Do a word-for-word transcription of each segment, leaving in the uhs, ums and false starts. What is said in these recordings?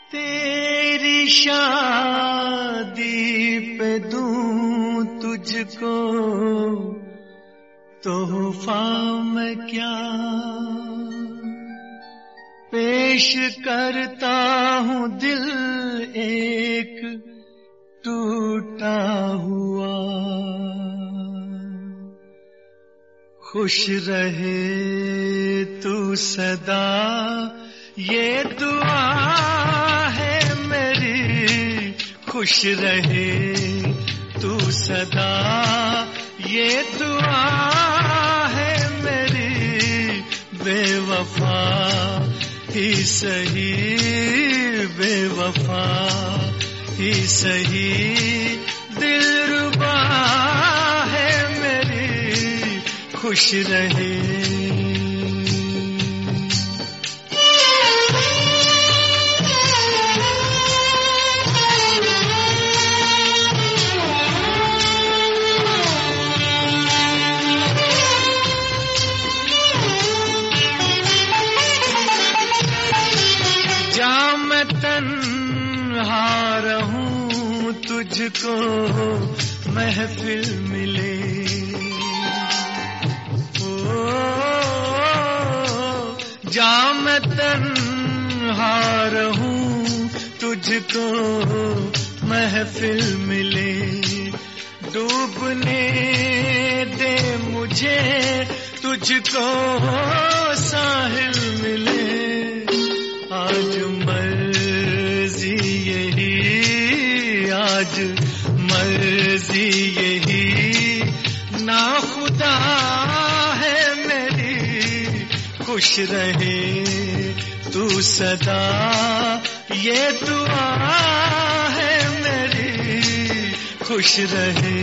तेरी शादी पे दूं तुझको तोहफा मैं क्या पेश करता हूँ, दिल एक टूटा हुआ। खुश रहे तू सदा ये दुआ है मेरी, खुश रहे तू सदा ये दुआ है मेरी। बेवफा ही सही, बेवफा ही सही, दिलरुबा है मेरी, खुश रहे। तन्हा रहूं तुझको महफिल मिले, ओ जा मैं तन्हा रहूं तुझको महफिल मिले। डूबने दे मुझे तुझको साहिल मिले। आज मर्जी यही, आज मर्जी यही, ना खुदा है मेरी, खुश रहे तू सदा ये दुआ है मेरी, खुश रहे।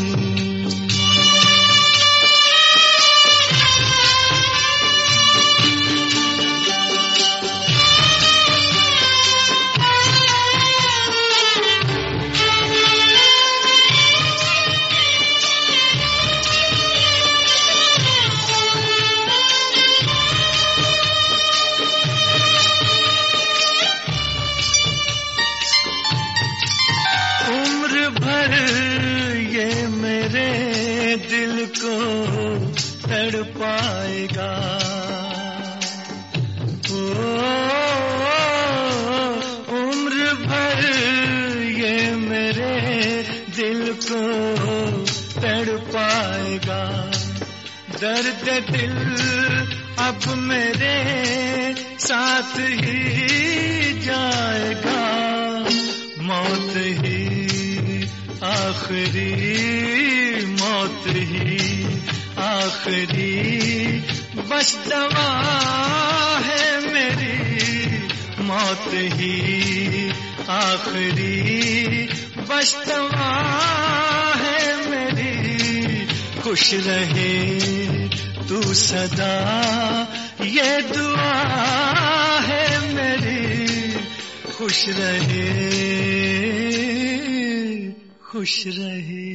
ये मेरे दिल को तड़पाएगा, ओ उम्र भर ये मेरे दिल को तड़पाएगा। दर्द दिल अब मेरे साथ ही जाएगा। मौत ही आखिरी, मौत ही आखिरी बस दवा है मेरी, मौत ही आखिरी बस दवा है मेरी, खुश रहे तू सदा ये दुआ है मेरी, खुश रहे खुश रहे।